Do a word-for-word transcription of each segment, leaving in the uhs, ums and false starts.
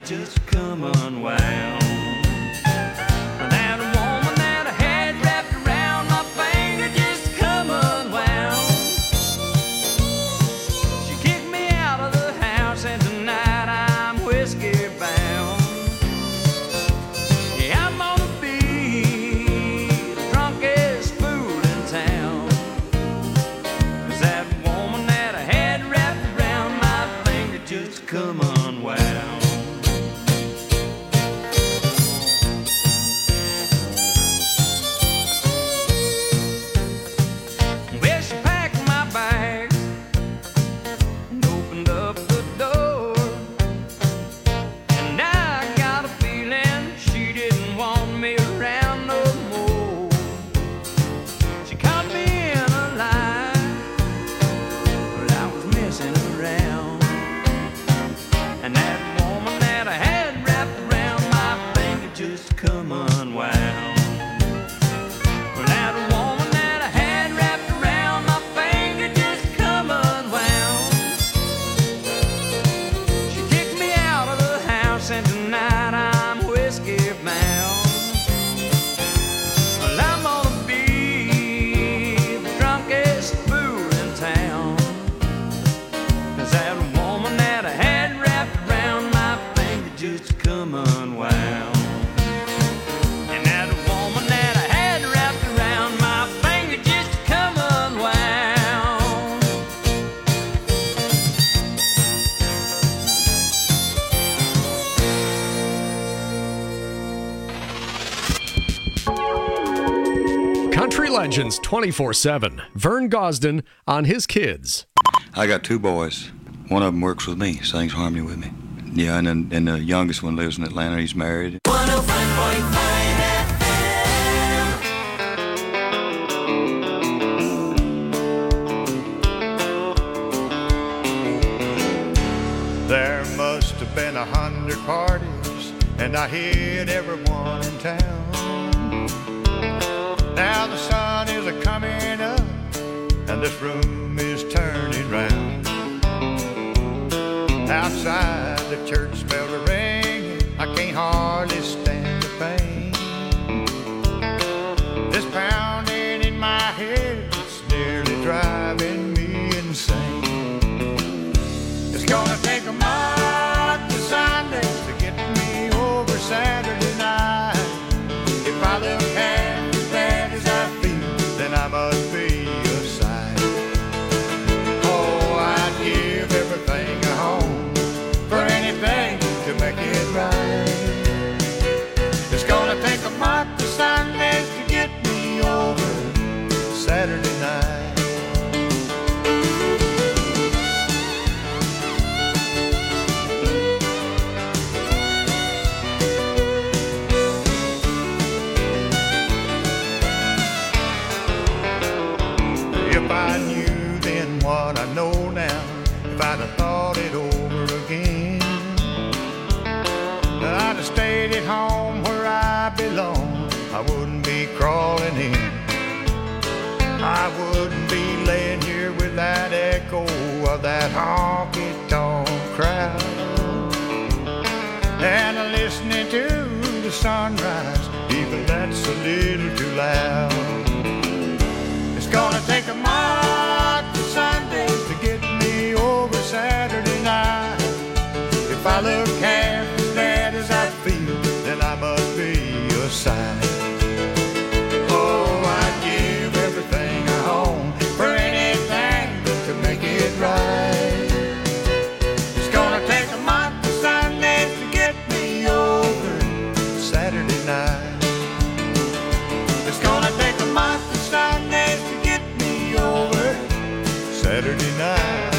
just come unwound. That woman that I had wrapped around my finger just come unwound. She kicked me out of the house and tonight I'm whiskey bound. Yeah, I'm gonna be the drunkest fool in town. 'Cause that woman that I had wrapped around my finger just come unwound. Well, she packed my bags and opened up the door, and I got a feeling she didn't want me around no more. She caught me in a lie, but I was messing around, and that woman that I had wrapped around my finger just come unwound. Well, that woman that I had wrapped around my finger just come unwound. She kicked me out of the house and tonight I'm whiskey bound. Well, I'm gonna be the drunkest fool in town. 'Cause that woman that I had wrapped around my finger just come unwound. And that woman that I had wrapped around my finger just come unwound. Country Legends twenty-four seven. Vern Gosden on his kids. I got two boys. One of them works with me, sings harmony with me. Yeah, and then and the youngest one lives in Atlanta. He's married. one oh five point five F M. There must have been a hundred parties, and I hit everyone in town. Now the sun is a-coming up, and this room is turning round. Outside the church bells are ringing, I can't hardly stand the pain. This pounding in my head, it's nearly driving me insane. It's gonna take a month to Sunday to get me over Saturday night. If I look half as bad as I feel, then I must be a sight. Oh, I'd give everything I own for anything to make it right. It's gonna take a month of Sundays to get me over Saturday night. If I knew then what I know now, if I'd have thought it over again, I'd have stayed at home where I belong. I wouldn't be crawling in. I wouldn't be laying here with that echo of that honky-tonk crowd, and listening to the sunrise, even that's a little too loud. It's gonna take a month of Sundays to get me over Saturday night. If I look half as bad as I feel, then I must be a sight. Oh, I'd give everything I own for anything to make it right. It's gonna take a month of Sundays to get me over Saturday night. It's gonna take a month of Sundays to get me over Saturday night.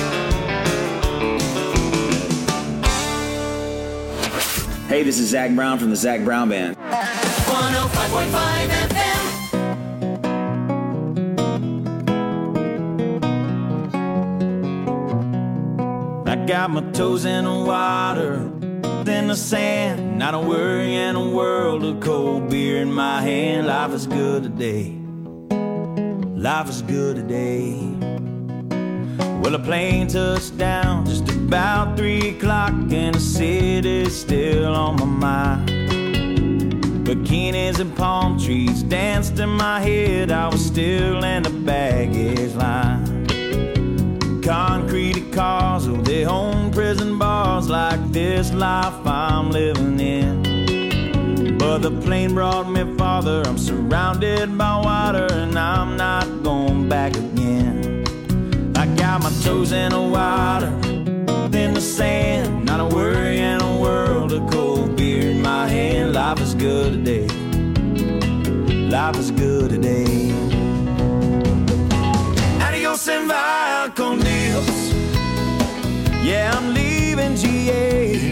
Hey, this is Zach Brown from the Zach Brown Band. one oh five point five F M. I got my toes in the water, in the sand, not a worry in a world of cold beer in my hand. Life is good today. Life is good today. Well, a plane touched down just about three o'clock and the city's still on my mind. Bikinis and palm trees danced in my head. I was still in the baggage line. Concrete cars, oh, they own prison bars like this life I'm living in. But the plane brought me farther. I'm surrounded by water and I'm not going back again. I got my toes in the water, in the sand, not a worry in a world of cold beer in my hand. Life is good today. Life is good today. Adios and via con Dios. Yeah, I'm leaving G A.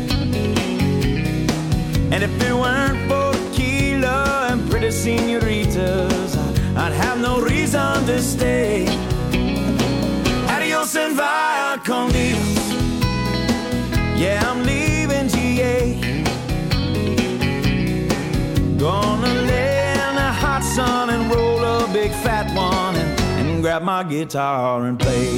And if it weren't for tequila and pretty senoritas, I'd have no reason to stay. Adios and via con Dios. Yeah, I'm leaving G A. Gonna lay in the hot sun and roll a big fat one and, and grab my guitar and play.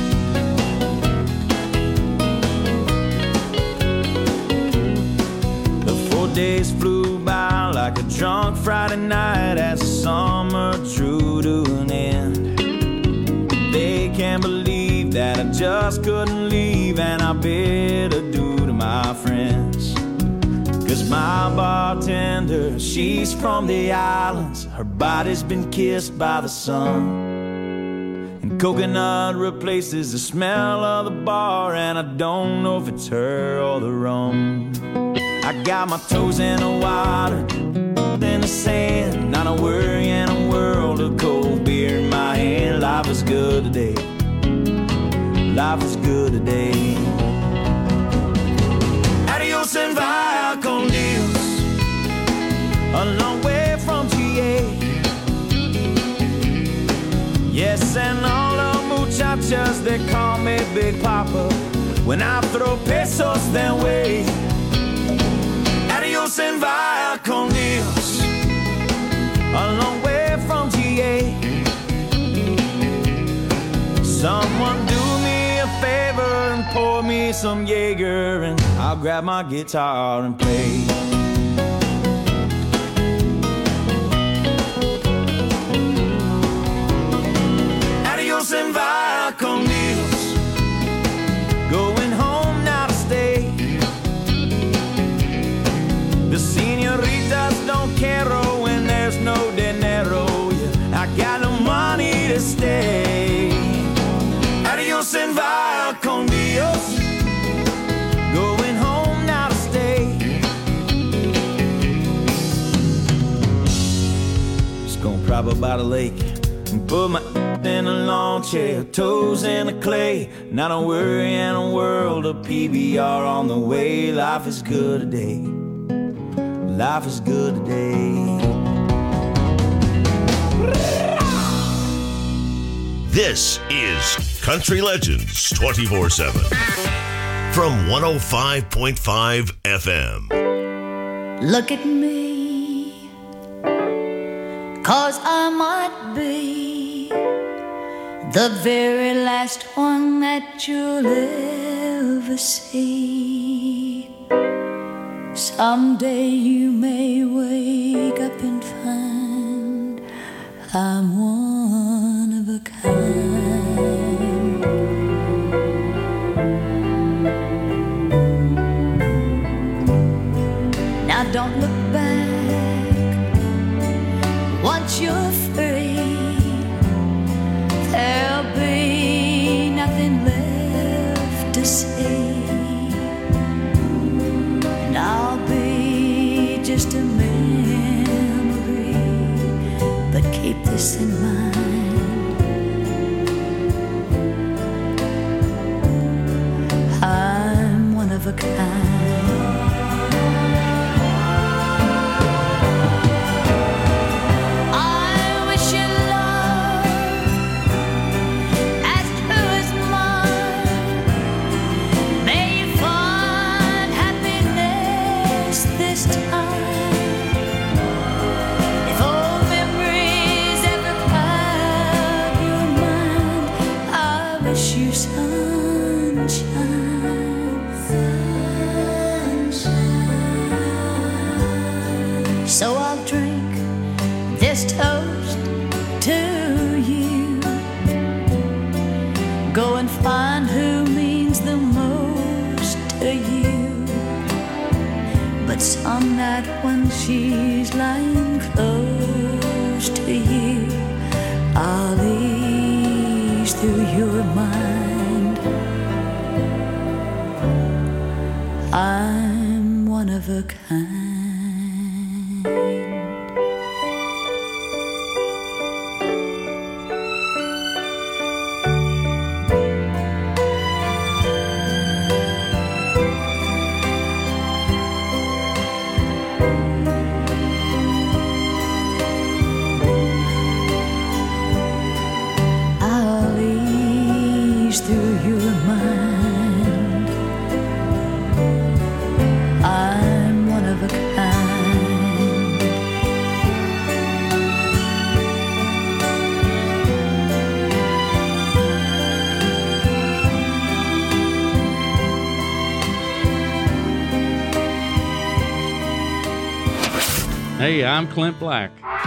The four days flew by like a drunk Friday night as the summer drew to an end. They can't believe that I just couldn't leave, and I bid adieu to my friends. Cause my bartender, she's from the islands. Her body's been kissed by the sun. And coconut replaces the smell of the bar, and I don't know if it's her or the rum. I got my toes in the water, in the sand, not a worry in a world of cold beer in my hand. Life is good today. Life is good today. Adios and via con Dios. A long way from G A. Yes, and all the muchachas, they call me Big Papa when I throw pesos their way. Adios and via con Dios. A long way from G A. Someone do me a favor and pour me some Jaeger, and I'll grab my guitar and play. Adios and via con Dios. Going home now to stay. The senoritas don't care when there's no dinero. Yeah, I got no money to stay. Adios and via con Dios. Going home now to stay. Just gonna prop up by the lake and put my in a lawn chair, toes in the clay. Not a worry in a world of P B R on the way. Life is good today. Life is good today. This is Country Legends twenty-four seven from one oh five point five F M. Look at me, 'cause I might be the very last one that you'll ever see. Someday you may wake up and find I'm one of a kind. Now don't look back once you're free. There'll be nothing left to see, and I'll be just a memory. But keep this in mind, I'm one of a kind. This time So I'll drink this toast to you. Go and find who means the most to you. But some night when she's lying close to you, I'll ease through your mind. I'm one of a kind. I'll ease through your mind. I'm one of a kind. Hey, I'm Clint Black.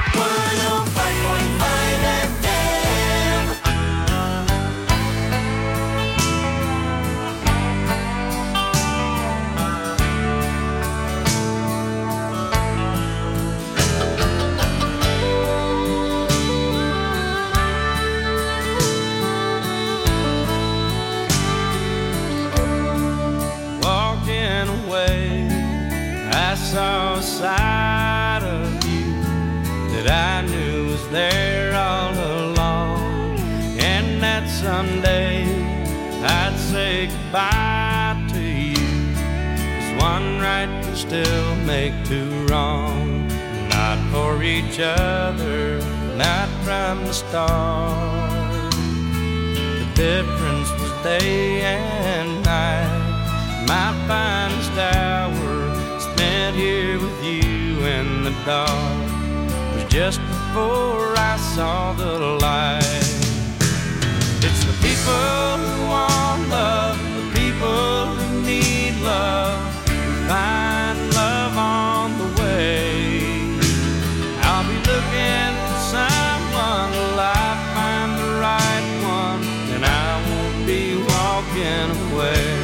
Walking away, I saw a side of you that I knew was there all along. And that someday I'd say goodbye to you. 'Cause one right can still make two wrong. Not for each other, not from the start. The difference was day and night. My finest hour spent here with you in the dark was just before I saw the light. It's the people who want love, the people who need love, who find love on the way. I'll be looking for someone till I find the right one, and I won't be walking away.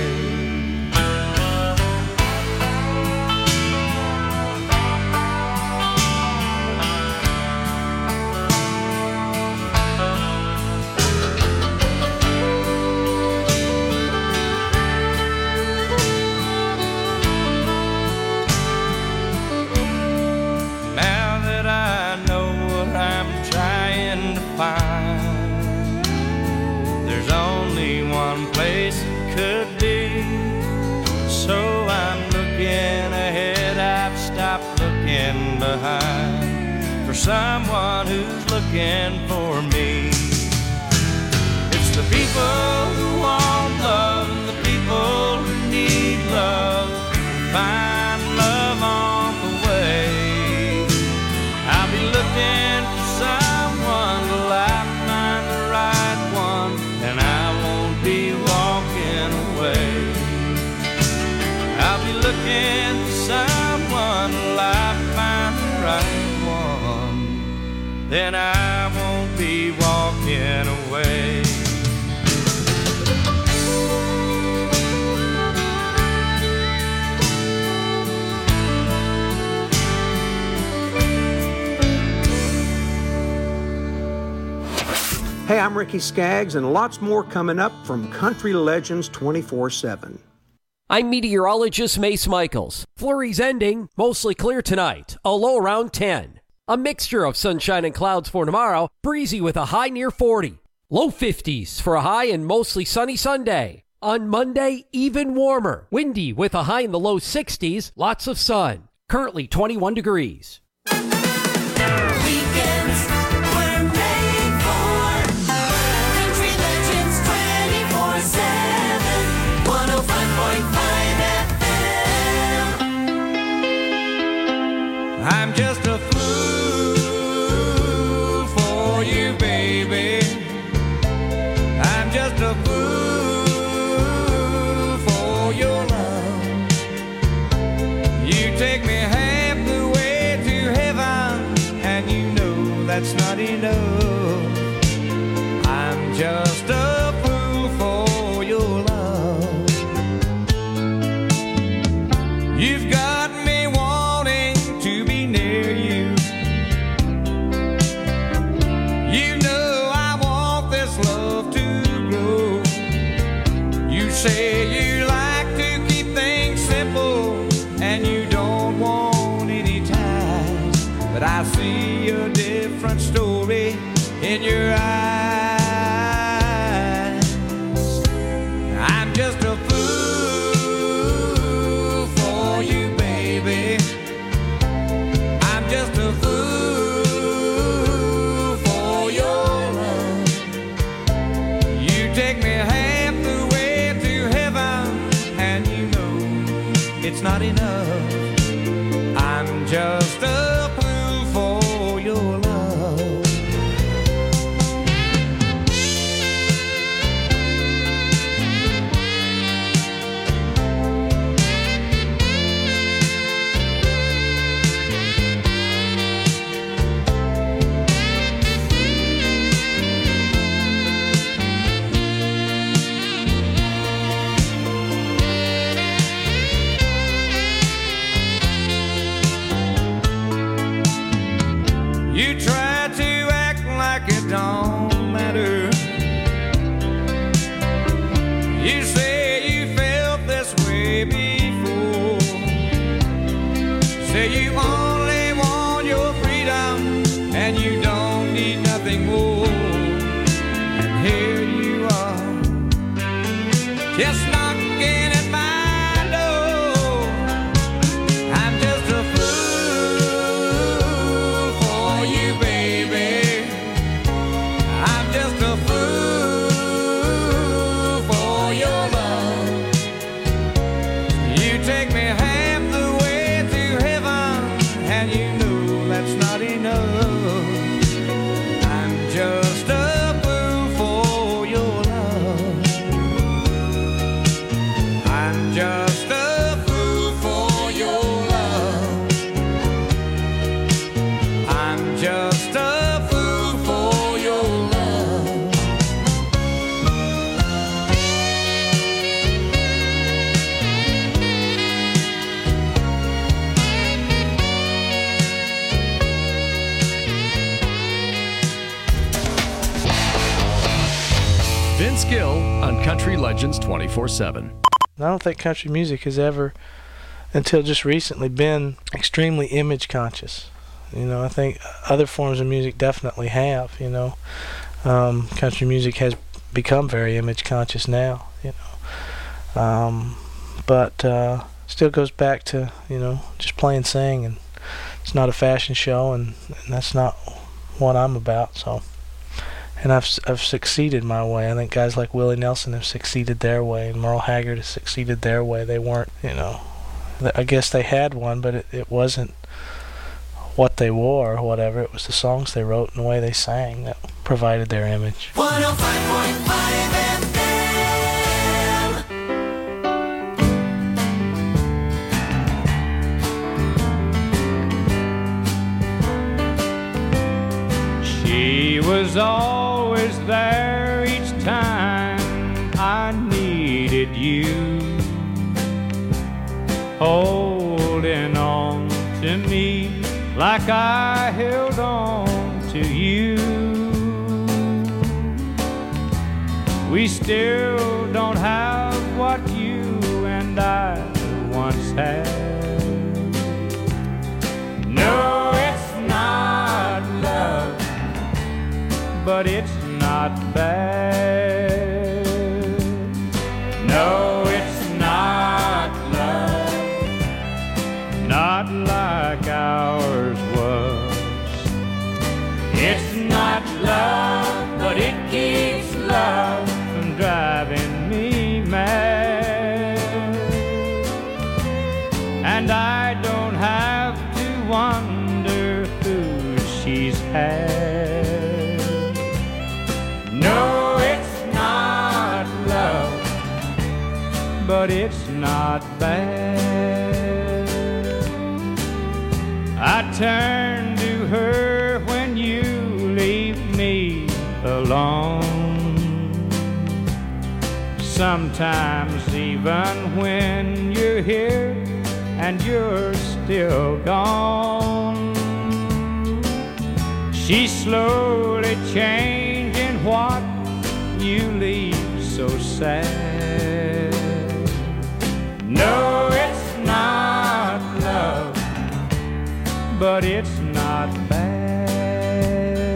There's only one place it could be, so I'm looking ahead, I've stopped looking behind for someone who's looking for me. It's the people who want love and the people who need love, find love on the way. I'll be looking for someone till I find the right one, and I won't be walking away. I'll be looking for someone till I find the right one, then I won't be walking away. Hey, I'm Ricky Skaggs, and lots more coming up from Country Legends twenty-four seven. I'm meteorologist Mace Michaels. Flurries ending, mostly clear tonight, a low around ten. A mixture of sunshine and clouds for tomorrow, breezy with a high near forty. Low fifties for a high and mostly sunny Sunday. On Monday, even warmer, windy with a high in the low sixties, lots of sun. Currently twenty-one degrees. Weekends were made for Country Legends twenty-four seven, one oh five point five F M. I'm just a fool for you, baby. I'm just a fool for your love. You take me half the way to heaven. that's not enough. I'm just a fool for your love. You've got me wanting to be near you. You know I want this love to grow. You say you like to keep things simple and you don't want any ties, but I see a different story in your eyes. I'm just a fool for you, baby. I'm just a fool for your love. You take me half the way to heaven, and you know it's not enough. I'm just a fool for your love. You try to act like it don't matter. You say you felt this way before. Say you only want your freedom and you don't need nothing more. And here you are, just knocking at my door. I'm just a fool for you, baby. I'm just a fool for your love. You take me half the way to heaven, and you know that's not enough. I'm just a fool for your love. I'm just a fool for your love. I'm just a fool for your love. Vince Gill on Country Legends twenty-four seven. I don't think country music has ever, until just recently, been extremely image conscious. You know, I think other forms of music definitely have, you know. Um, country music has become very image conscious now, you know. Um, but uh, still goes back to, you know, just plain and sing, and it's not a fashion show, and, and that's not what I'm about, so. And I've I've succeeded my way. I think guys like Willie Nelson have succeeded their way, and Merle Haggard has succeeded their way. They weren't, you know, I guess they had one, but it, it wasn't what they wore or whatever. It was the songs they wrote and the way they sang that provided their image. one oh five point five F M. She was always there each time I needed you, holding on to me like I held on to you. We still don't have what you and I once had. No, it's not love, but it's not bad. No, it's not love, not like ours was. It's not love, but it keeps love from driving me mad. And I don't have to wonder who she's had. No, it's not love, but it's not bad. I turn to her when you sometimes even when you're here and you're still gone, she's slowly changing what you leave so sad. No, it's not love, but it's not bad.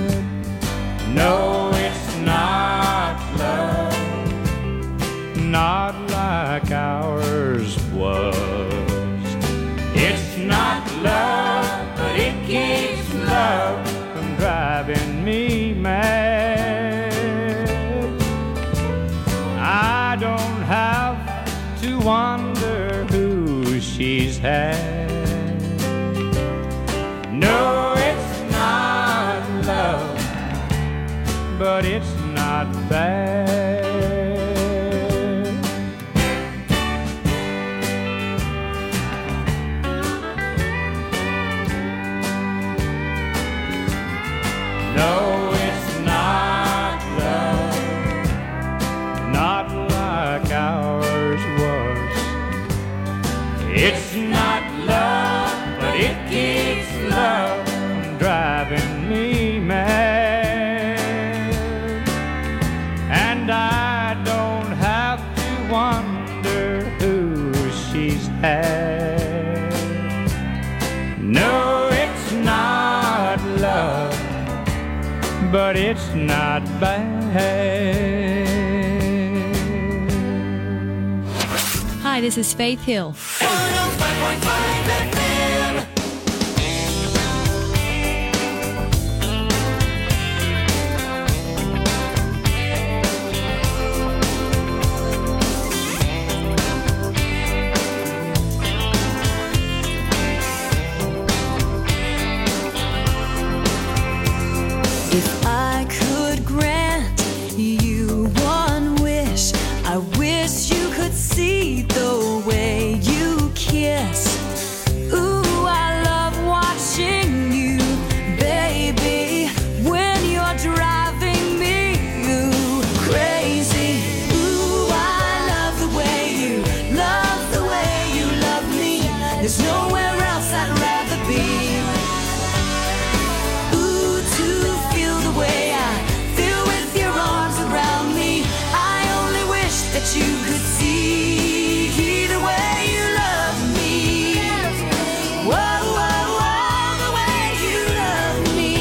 No, it's not love, not like ours was. It's not love, but it keeps love from driving me mad. I don't have to wonder who she's had. No, it's not love, but it's not bad. No, it's not love, not like ours was. It's not love, but it keeps love from driving me mad. And I don't have to wonder who she's had. No, it's not love, but it's not bad. Hi, this is Faith Hill. If I could grant you one wish, I wish you could see the way you kiss. Ooh, I love watching you, baby, when you're driving me ooh, crazy. Ooh, I love the way you, love the way you love me. There's nowhere else I'd rather be. That you could see the way you love me. Whoa, whoa, whoa, the way you love me.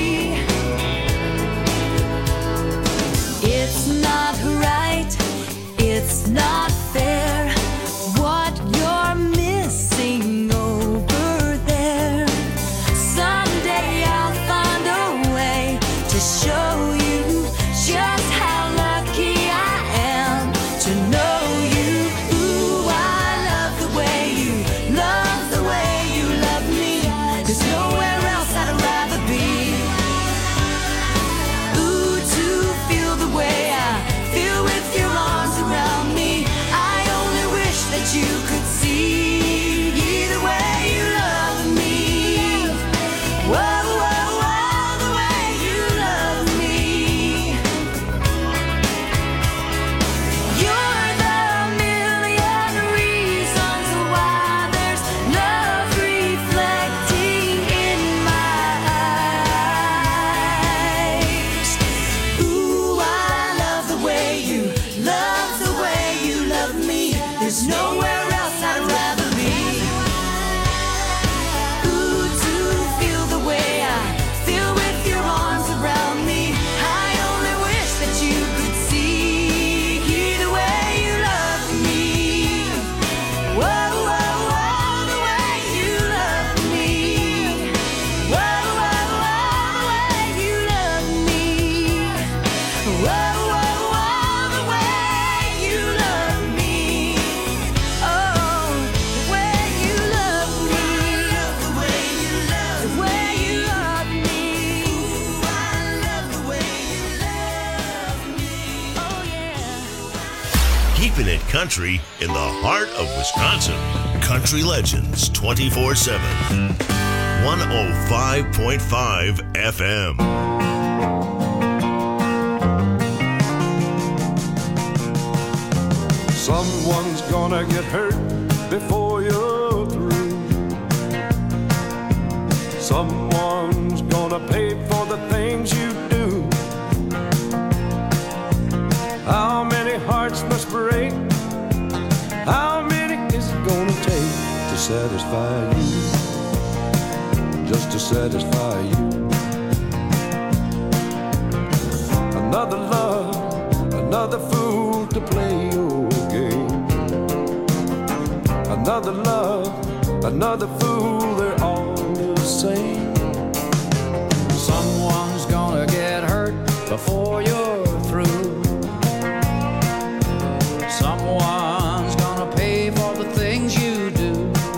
It's not right, it's not fair, what you're missing over there. Someday I'll find a way to show you just how lucky I am to know you. Ooh, I love the way you, love the way you love me. There's nowhere else I'd rather be. Ooh, to feel the way I feel with your arms around me. I only wish that you could see the way you love me. Whoa, whoa, whoa, the way you love me. You're the million reasons why there's love reflecting in my eyes. Ooh, I love the way you, love the way you love me. There's nowhere else I'd rather be. Ooh, to feel the way I feel with your arms around me. I only wish that you could see the way you love me. Whoa, whoa, whoa, the way you love me. Whoa, whoa, whoa, the way you love me. Whoa, whoa, whoa, the way you love me. Oh, the way you love me. The way you love me. The way you love me. Ooh, I love the way you love me. Oh, yeah. Keeping it country in the heart of Wisconsin. Country Legends twenty-four seven. one oh five point five F M. Someone's gonna get hurt before you're through. Someone's gonna pay for the things you do. How many hearts must break? How many is it gonna take to satisfy you? Just to satisfy you. Another love, another fool to play your game. Another love, another fool, they're all the same. Someone's gonna get hurt before you're through. Someone's gonna pay for the things you do.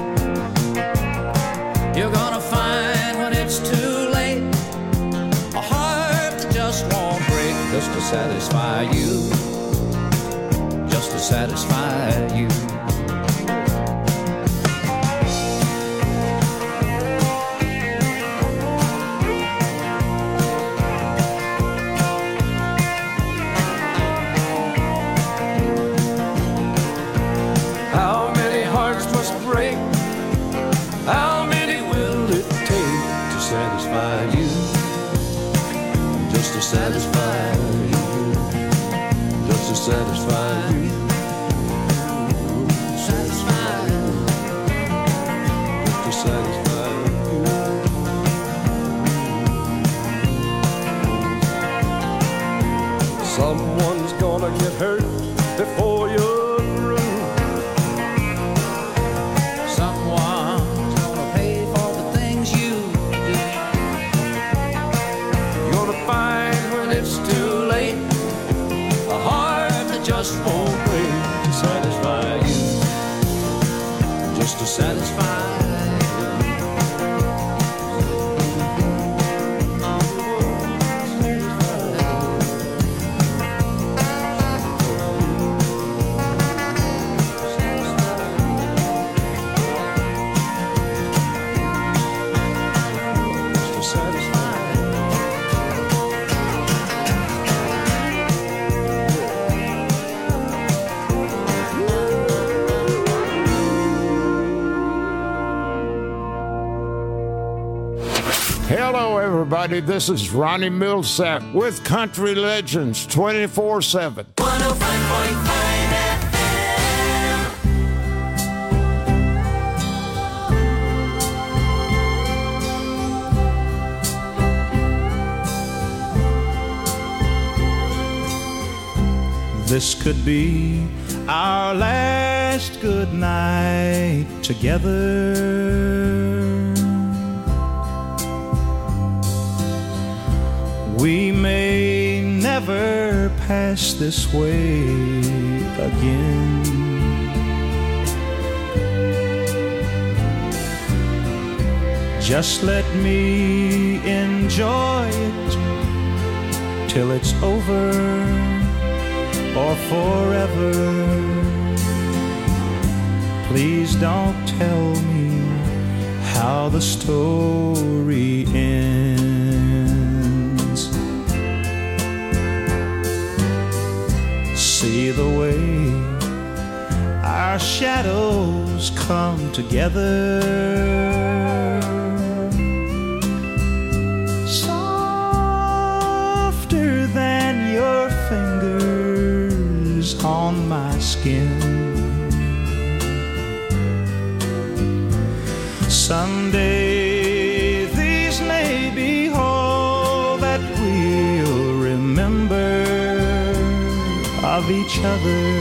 You're gonna find when it's too late a heart that just won't break. Just to satisfy you. Just to satisfy you. How many hearts must break? How many will it take to satisfy you? Just to satisfy you. Just to satisfy you. Satisfy you. Just to satisfy you. Someone's gonna get hurt before you're through. Someone's gonna pay for the things you do. You're gonna find when it's too late a heart that just won't break to satisfy you. Just to satisfy you. Hello, everybody. This is Ronnie Millsap with Country Legends twenty-four seven. one oh five point five F M. This could be our last good night together. We may never pass this way again. Just let me enjoy it till it's over or forever. Please don't tell me how the story ends. See the way our shadows come together, softer than your fingers on my skin. Someday these may be all that we'll remember of each other.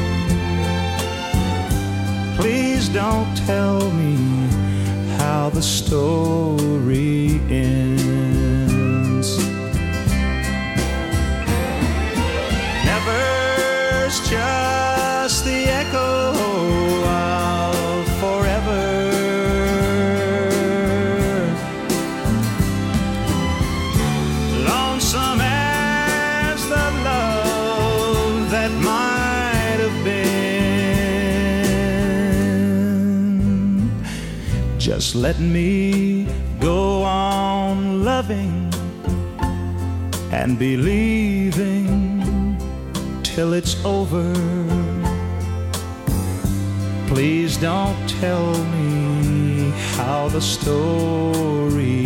Please don't tell me how the story ends. Never's just the echo of forever. Lonesome as the love that might have been. Just let me go on loving and believing till it's over Please don't tell me how the story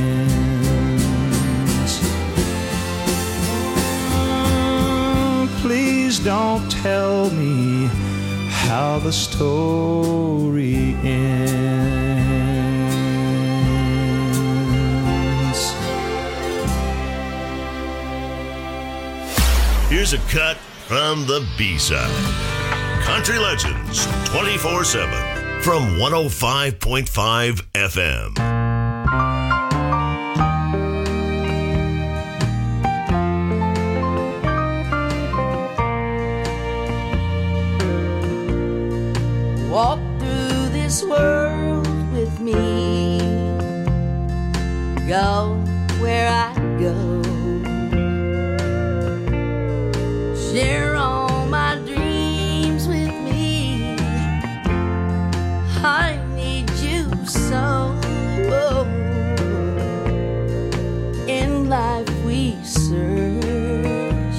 ends. Mm, Please don't tell me how the story ends. Here's a cut from the B-side. Country Legends twenty-four seven from one oh five point five F M. Walk through this world with me. Go where I go. Share all my dreams with me. I need you so. In life we search,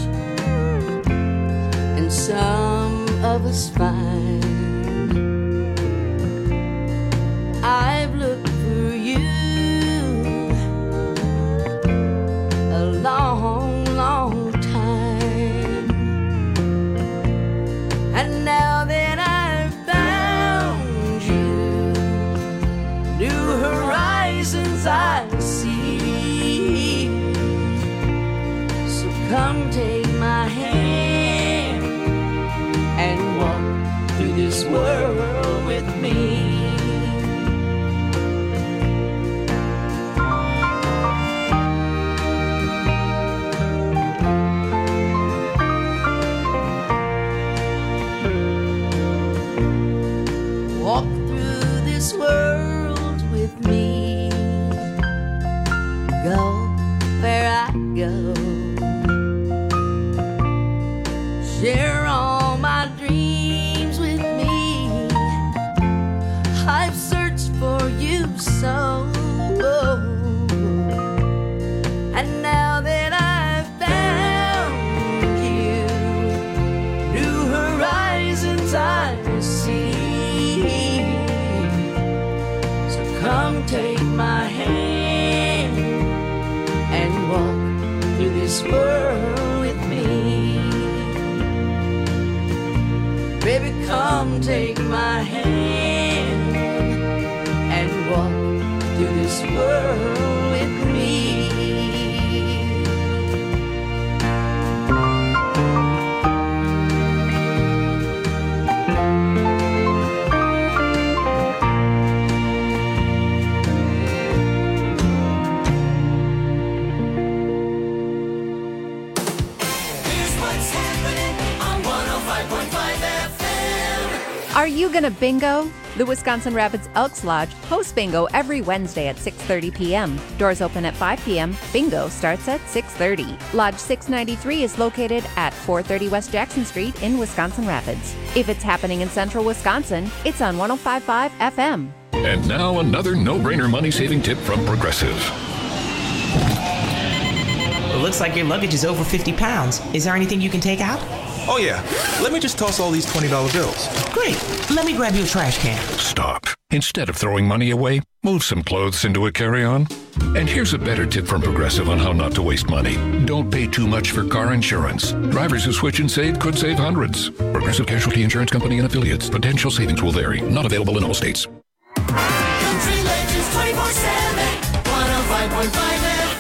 and some of us find. I've looked for you a long, long time, and now that I've found you, new horizons I see. So come take my hand and walk through this world with me. Walk through this world with me. Go where I go. Share all my dreams with me. I've searched for you so. And now that I've found you, new horizons I see. Come take my hand and walk through this world with me. Baby, come take my hand and walk through this world with me. Are you gonna bingo? The Wisconsin Rapids Elks Lodge hosts bingo every Wednesday at six thirty p.m. Doors open at five p.m. Bingo starts at six thirty. Lodge six ninety-three is located at four thirty West Jackson Street in Wisconsin Rapids. If it's happening in central Wisconsin, it's on one oh five point five F M. And now another no-brainer money-saving tip from Progressive. It looks like your luggage is over fifty pounds. Is there anything you can take out? Oh, yeah. Let me just toss all these twenty dollar bills. Great. Let me grab you a trash can. Stop. Instead of throwing money away, move some clothes into a carry-on. And here's a better tip from Progressive on how not to waste money. Don't pay too much for car insurance. Drivers who switch and save could save hundreds. Progressive Casualty Insurance Company and affiliates. Potential savings will vary. Not available in all states. Country Legends twenty-four seven, one oh five point five F M.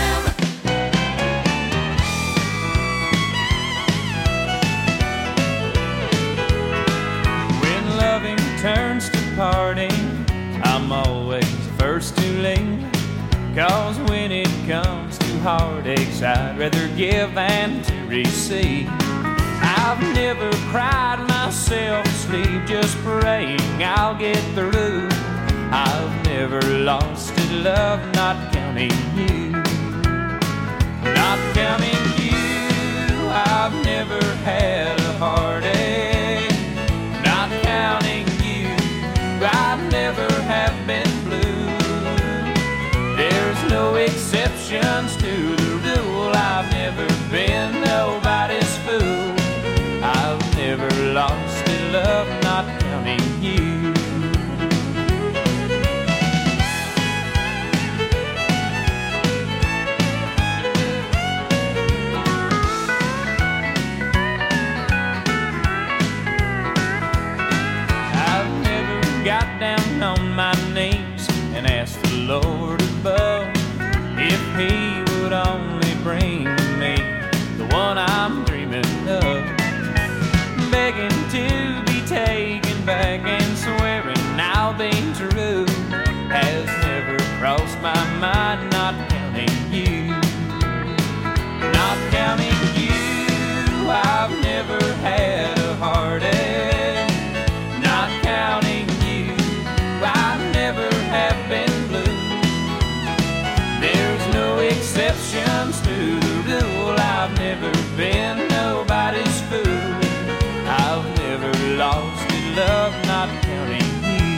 When loving turns to parting, I'm always first to leave. Cause when it comes to heartaches, I'd rather give than to receive. I've never cried myself to sleep, just praying I'll get through. I've never lost a love, not counting you. Not counting you, I've never had a heartache. Not counting you, I've never have been blue. There's no exceptions to the rule. I've never been nobody's fool. I've never lost a love, not counting my names and ask the Lord above if he would only bring me the one I'm dreaming of. Begging to be taken back and swearing I'll be true has never crossed my mind, not counting you. Not counting you, I've never had a heartache. Not counting you, I never have been blue. There's no exceptions to the rule. I've never been nobody's fool. I've never lost in love, not counting you.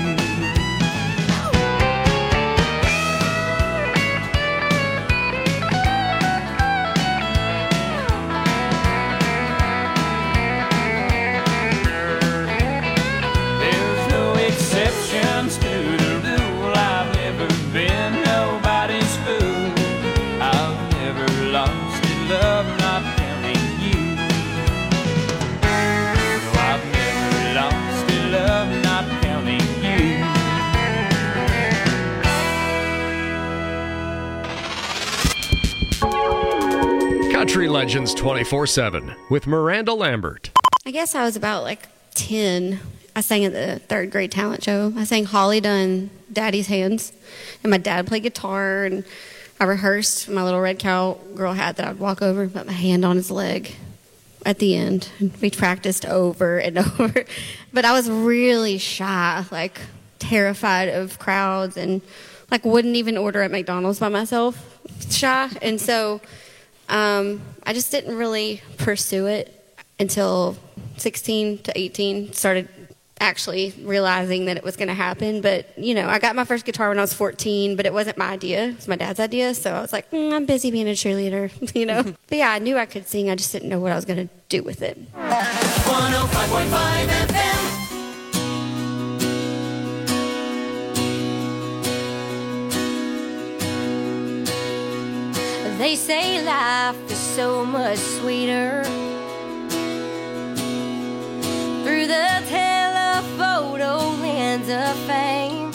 There's no exceptions to the rule. I've never been nobody's fool. I've never lost in love, not counting you. No, I've never lost in love, not counting you. Country Legends twenty-four seven with Miranda Lambert. I guess I was about like ten. I sang at the third grade talent show. I sang Holly Dunn, Daddy's Hands. And my dad played guitar, and I rehearsed my little red cowgirl hat that I would walk over and put my hand on his leg at the end. And we practiced over and over. But I was really shy, like terrified of crowds, and like wouldn't even order at McDonald's by myself, shy. And so um, I just didn't really pursue it until sixteen to eighteen, started actually realizing that it was going to happen. But, you know, I got my first guitar when I was fourteen, but it wasn't my idea. It was my dad's idea. So I was like, mm, I'm busy being a cheerleader, you know. But yeah, I knew I could sing. I just didn't know what I was going to do with it. one oh five point five F M. They say life is so much sweeter through the telephoto lens of fame.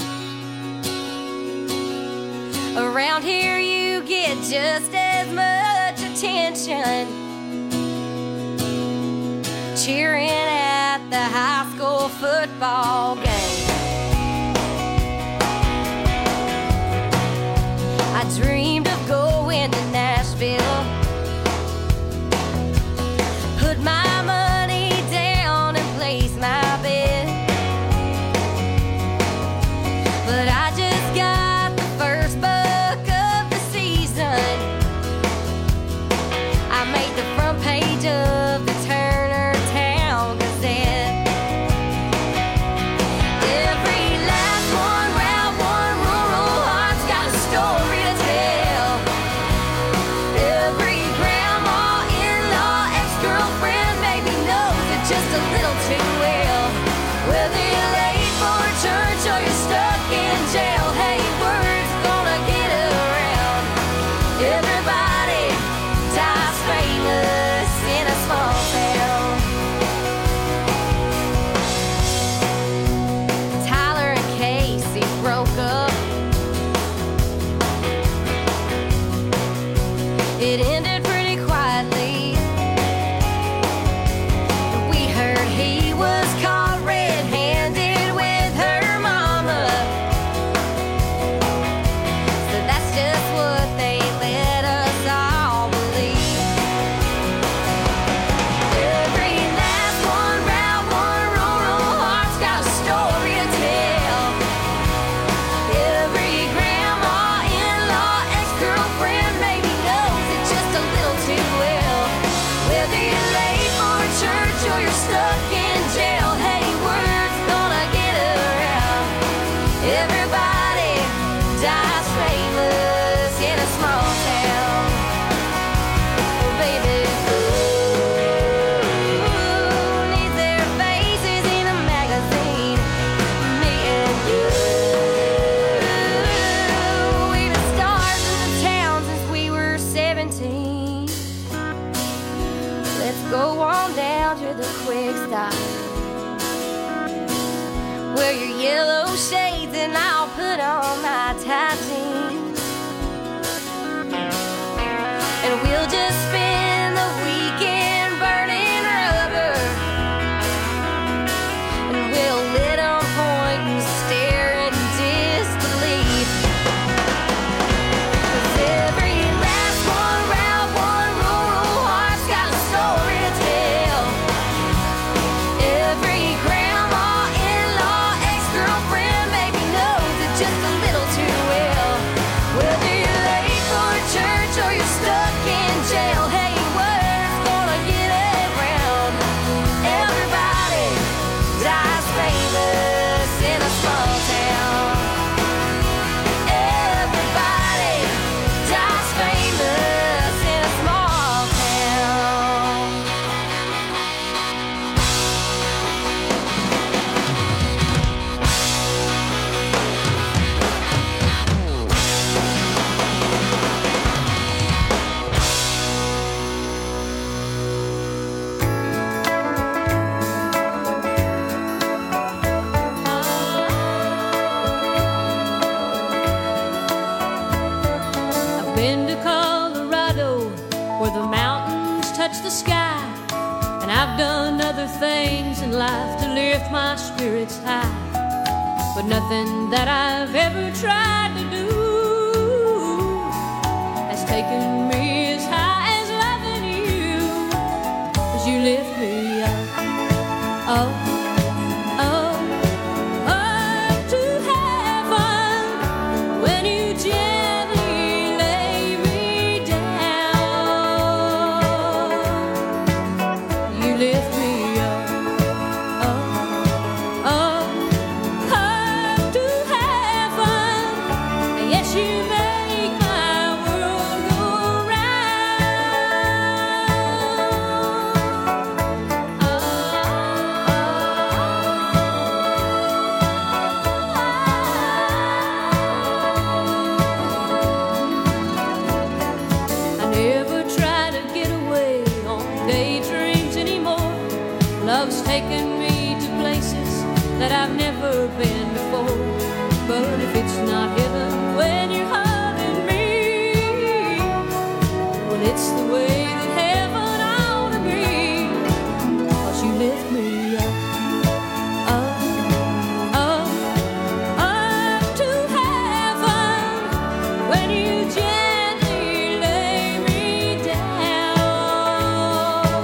Around here you get just as much attention cheering at the high school football game. I dreamed of going to Nashville, put my money down and place my bet. But I just got the first buck of the season. I made the front page of the Turner Town Gazette. touch the sky. And I've done other things in life to lift my spirits high, but nothing that I've ever tried to do has taken me as high as loving you, 'cause you lift me up, up, up, up to heaven when you gently lay me down. You lift me up, up, up, up to heaven. Yes, you make my world go I never try to get away on daydreams anymore. Love's taken me to places that I've never been before. But if it's not heaven when you're hugging me, well, it's the way that heaven ought to be, 'cause you lift me up, up, up, up to heaven when you gently lay me down.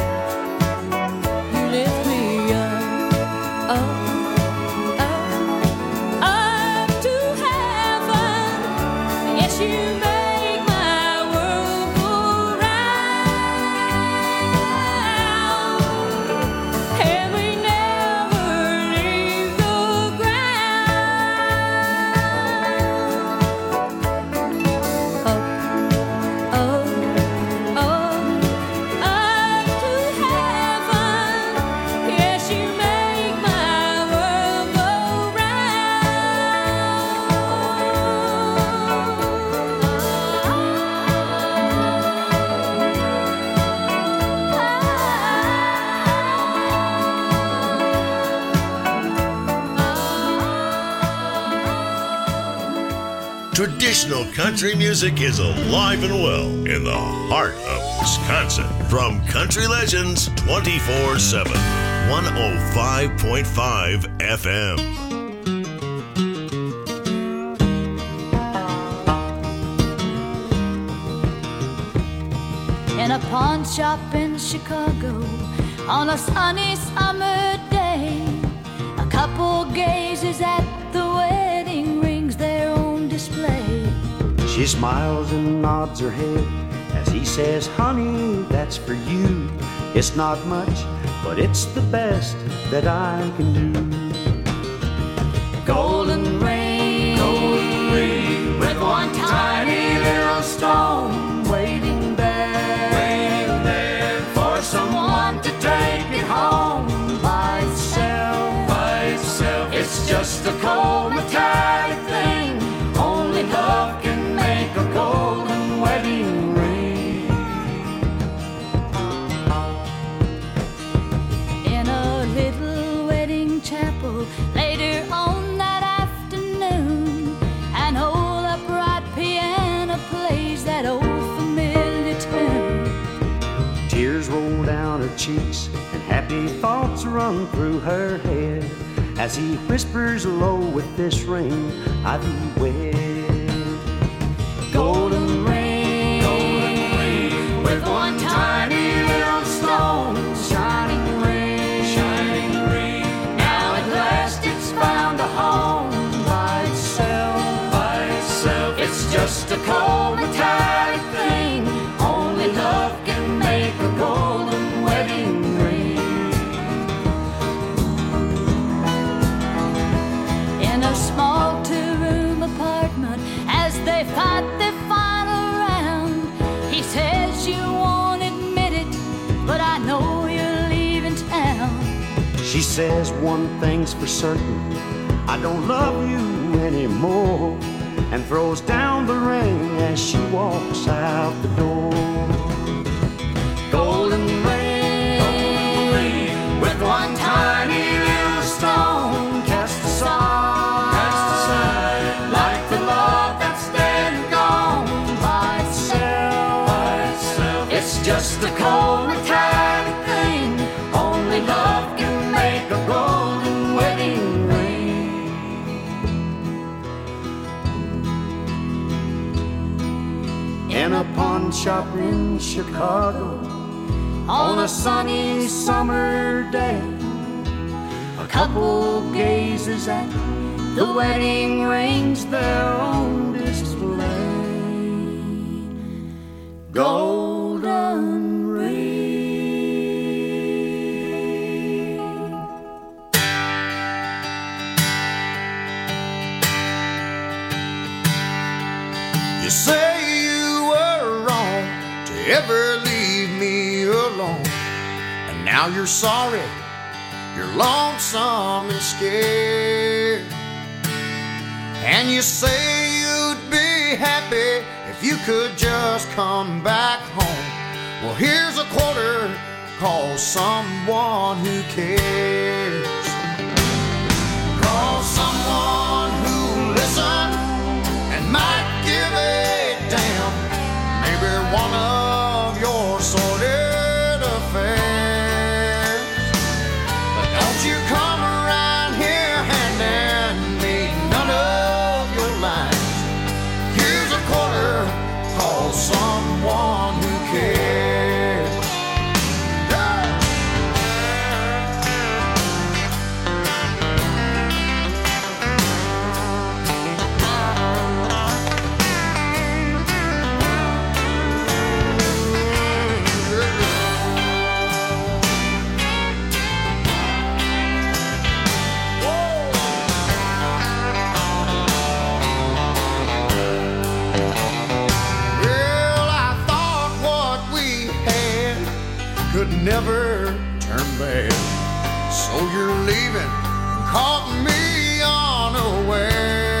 You lift me up, up, up, up to heaven. Yes, you make my world go round, and we never leave the ground. Up, up, up, up to heaven. Yes, you make my world go Traditional country music is alive and well in the heart of Wisconsin. From Country Legends twenty-four seven, one oh five point five F M. In a pawn shop in Chicago on a sunny summer day, a couple gazes at the wedding rings there on display. She smiles and nods her head as he says, honey, that's for you. It's not much, but it's the best that I can do. Golden ring, golden ring, with one tiny little stone waiting there, waiting there for someone to take it home by itself, by itself. It's just a cold metallic thing. Only love can make a golden wedding ring. In a little wedding chapel later on that afternoon, an old upright piano plays that old familiar tune. Tears roll down her cheeks and happy thoughts run through her head as he whispers low, with this ring I thee wed. Golden ring, golden ring, with one tiny little stone, shining ring, shining ring. Now at last it's found a home by itself, by itself. It's just a cold metallic thing. Only love can make a golden wedding ring. In a small two-room apartment, as they fight their final round, he says, you won't admit it, but I know you're leaving town. She says one thing's for certain, I don't love you anymore, and throws down the ring as she walks out the door. Golden ring, golden ring, with one tiny little stone cast aside, cast aside, like the love that's dead and gone by itself, by itself. It's just a cold in a pawn shop in Chicago on a sunny summer day. A couple gazes at the wedding rings there on display. Golden ring. You say you were wrong to ever leave me alone, and now you're sorry, you're lonesome and scared. And you say you'd be happy if you could just come back home. Well, here's a quarter, call someone who cares. Call someone who listens and might give a damn. Maybe one of your sordid affairs. But don't you come around here handing me none of your lines. Here's a quarter, call someone who cares. Never turn back. So you're leaving and caught me unaware.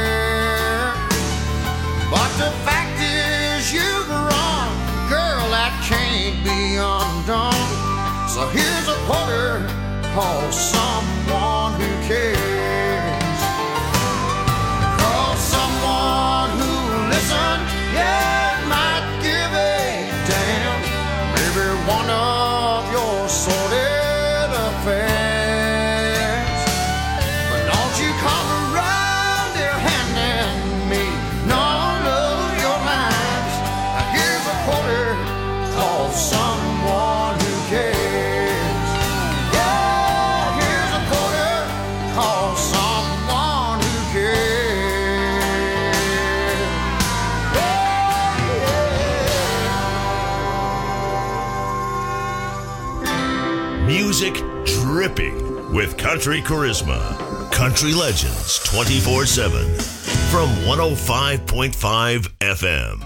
But the fact is you're wrong, girl, that can't be undone. So here's a quarter, call someone who cares. Call someone who listens, yeah, might give a damn. Maybe one of your sordid affairs. But don't you come around here handing me none of your lines. Now here's a quarter, call someone who cares. Yeah, here's a quarter, call someone who cares. Music dripping with country charisma. Country Legends twenty-four seven from one oh five point five F M.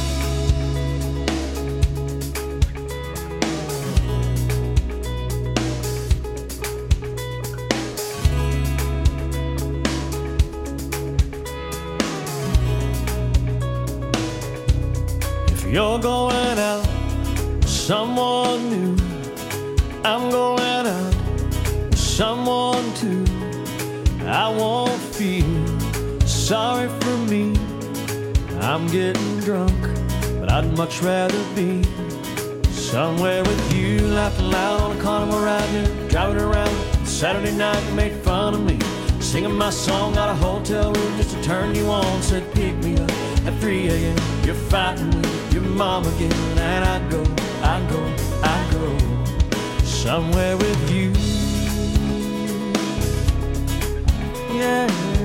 If you're going out with someone new, I'm going out with someone too. I won't feel sorry for me. I'm getting drunk, but I'd much rather be somewhere with you, laughing loud on a carnival ride new, driving around Saturday night. You made fun of me, singing my song out of hotel room just to turn you on. Said pick me up at three a.m. You're fighting with your mom again, and I go, I go, I go somewhere with you. Yeah,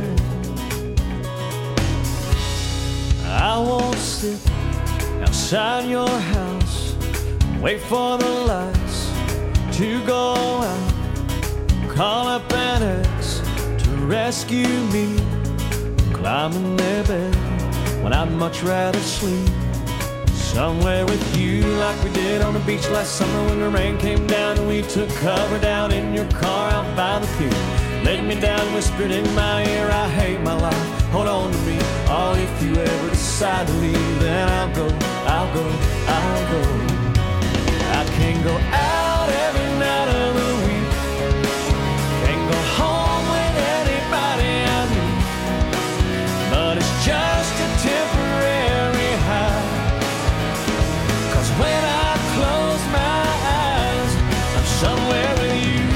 I won't sit outside your house, wait for the lights to go out, call up an ex to rescue me, climb in their bed when I'd much rather sleep somewhere with you, like we did on the beach last summer when the rain came down and we took cover down in your car out by the pier. Laid me down, whispered in my ear, I hate my life, hold on to me. Oh, if you ever decide to leave, then I'll go, I'll go, I'll go. I can't go out every night of the week, can't go home with anybody I meet, but it's just a temporary high. Cause when I close my eyes, I'm somewhere with you.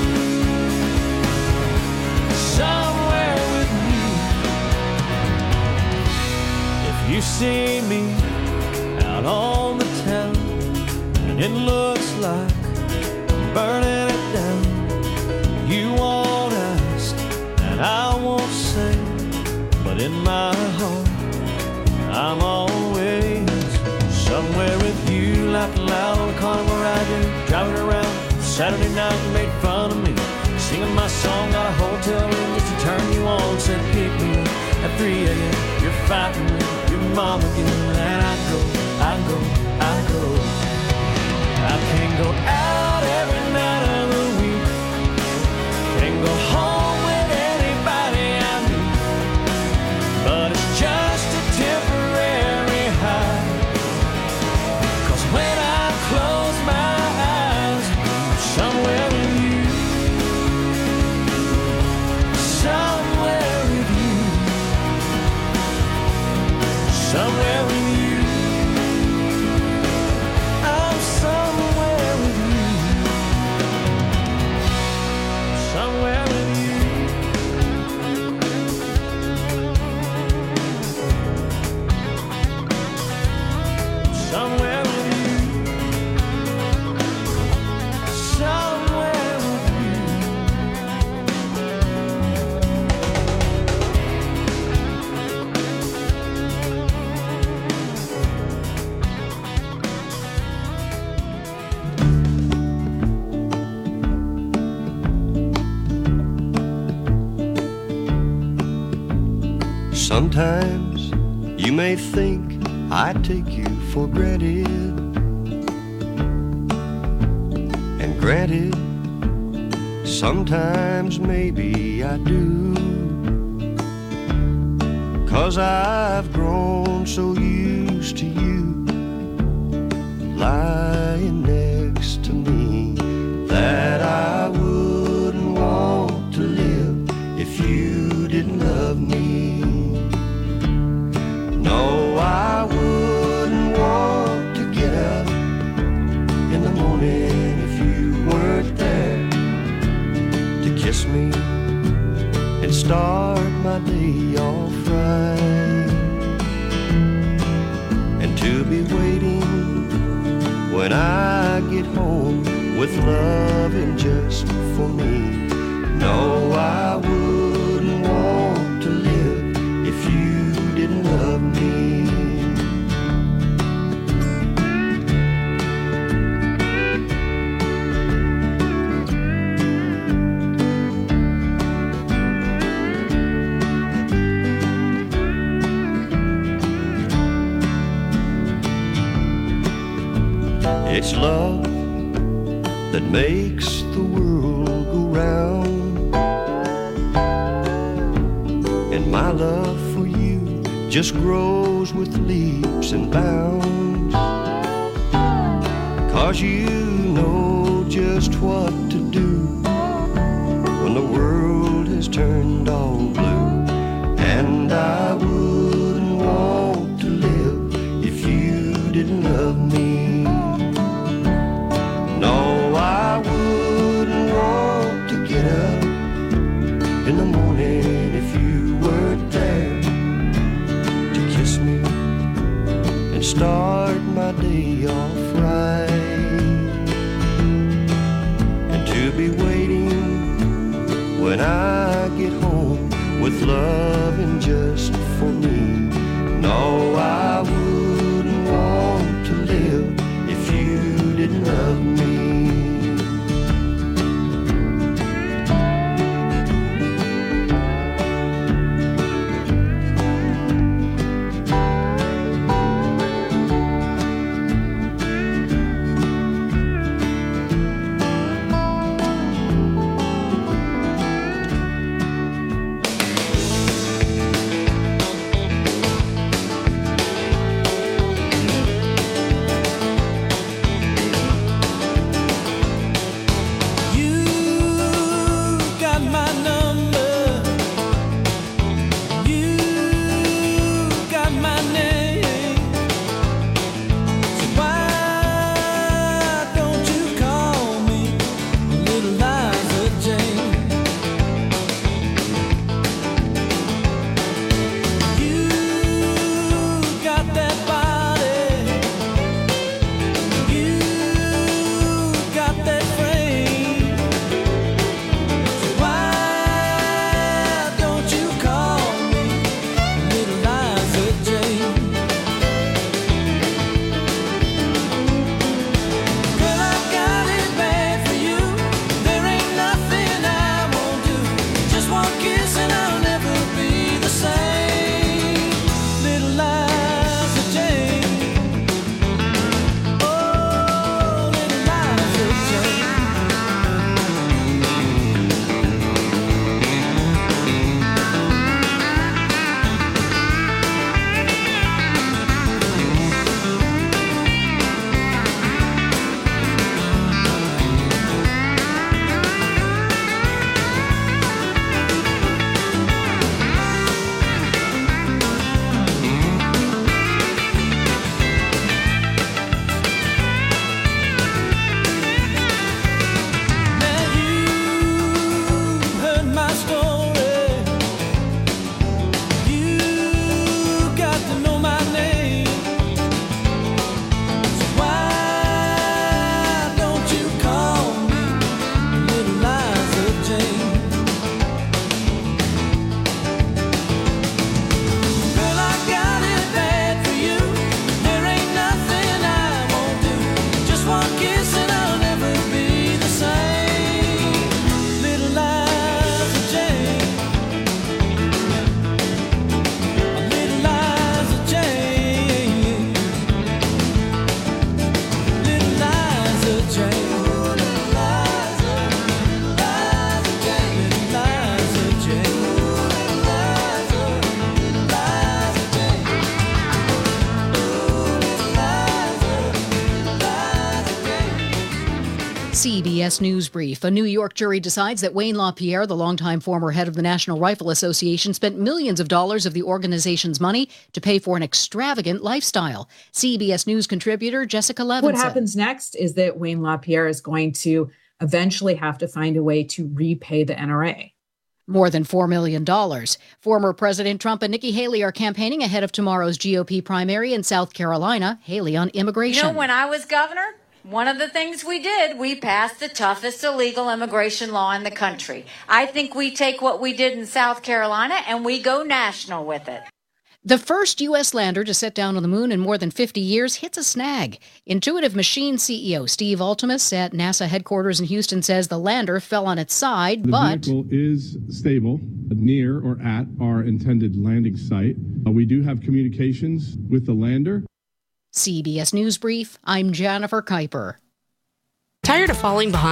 Somewhere with you. If you see me out on the town, and it looks like I'm burning it down. You won't ask, and I won't say, but in my heart, I'm always somewhere with you, laughing loud on the carnival ride, dude. Driving around Saturday night, you made fun of me, singing my song, got a hotel room just to turn you on. Said pick me up at three a.m. You're fighting with your mom again, and I go, I go, I go. I can't go out every night of the week, can't go home with anybody I meet, but it's just a temporary high. 'Cause when I close my eyes, I'm somewhere with you, somewhere with you, somewhere with you. I'm somewhere with you, somewhere with you. Somewhere with you, somewhere with you. Sometimes you may think I take you for granted, and granted, sometimes maybe I do, 'cause I've grown so used to you lying next to me that I wouldn't want to live if you didn't love me. No, I wouldn't want to get up in the morning if you weren't there to kiss me and start my day off right, and to be waiting when I get home with loving just for me. No, I wouldn't want to live if you didn't love me. It's love that makes the world go round, and my love for you just grows with leaps and bounds, 'cause you know just what to do when the world has turned all blue, and I wouldn't want to live if you didn't love me. No, I wouldn't want to get up in the morning if you weren't there to kiss me and start my day off right, and to be waiting when I get home with loving just for me. No, I wouldn't want to live if you didn't love me. C B S News Brief. A New York jury decides that Wayne LaPierre, the longtime former head of the National Rifle Association, spent millions of dollars of the organization's money to pay for an extravagant lifestyle. C B S News contributor Jessica Levinson. What happens next is that Wayne LaPierre is going to eventually have to find a way to repay the N R A. More than four million dollars. Former President Trump and Nikki Haley are campaigning ahead of tomorrow's G O P primary in South Carolina. Haley on immigration. You know, when I was governor, one of the things we did, we passed the toughest illegal immigration law in the country. I think we take what we did in South Carolina and we go national with it. The first U S lander to set down on the moon in more than fifty years hits a snag. Intuitive Machines C E O Steve Altemus at NASA headquarters in Houston says the lander fell on its side, the but... The vehicle is stable near or at our intended landing site. Uh, we do have communications with the lander. C B S News Brief, I'm Jennifer Kuiper. Tired of falling behind?